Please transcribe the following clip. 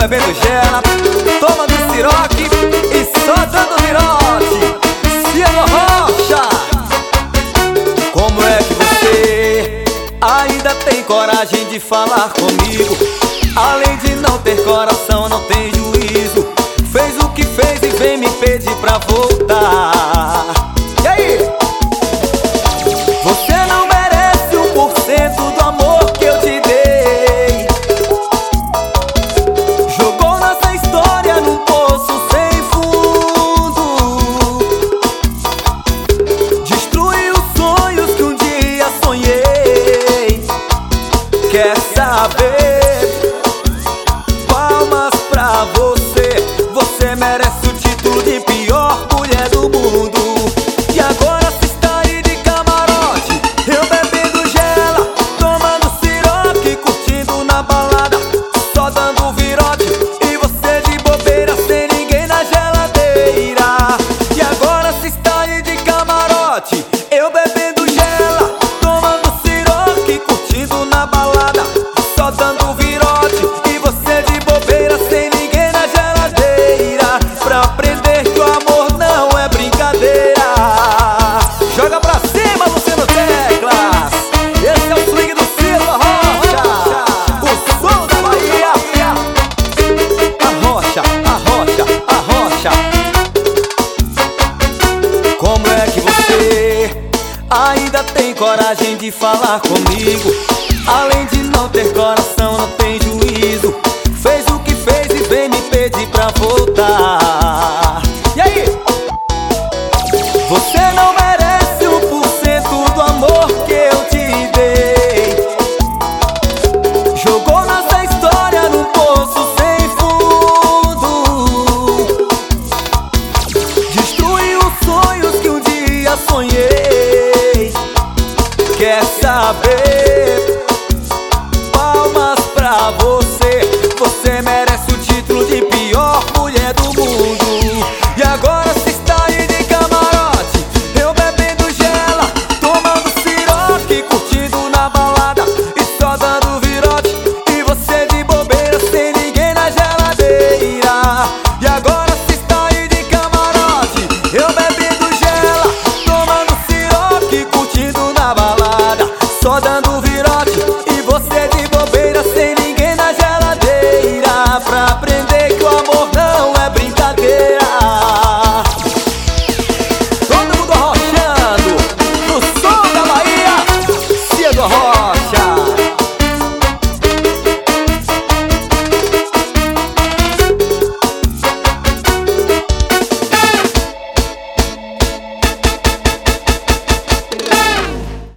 bebendo gela, tomando siroque e só dando virote. Cielo Rocha, como é que você ainda tem coragem de falar comigo? Além de não ter coração, não tem juízo. Fez o que fez e vem me pedir pra voltar. E aí? Você não merece 1% do amor que eu te dei. Jogou nossa história num poço sem fundo. Destruiu os sonhos que um dia sonhei. Quer saber? Palmas pra você. Você merece o título de pior mulher do mundo. E agora se está aí de camarote, eu bebendo gela, tomando siroque, curtindo na balada, só dando virote. E você de bobeira, sem ninguém na geladeira. E agora se está aí de camarote, eu bebendo gela, tomando siroque, curtindo na balada, só dando virote. E você de bobeira, sem ninguém na geladeira. Pra aprender que o amor não é brincadeira. Joga pra cima, Luciano Teclas. Esse é o swing do Cielo Rocha, o som da Bahia. Arrocha, arrocha, arrocha. Como é que você ainda tem coragem de falar comigo? Além de não ter coração, não tem juízo. Fez o que fez e vem me pedir pra voltar. E aí? Você não merece 1% do amor que eu te dei. Jogou nossa história num poço sem fundo. Destruiu os sonhos que um dia sonhei. Quer saber? Palmas pra você. Você merece o título de pior mulher do mundo. E agora se está aí de camarote, eu bebendo gela, tomando siroque, curtindo na balada e só dando virote. E você de bobeira, sem ninguém na geladeira. E agora se está aí de camarote, eu bebendo gela, tomando siroque, curtindo na balada, só dando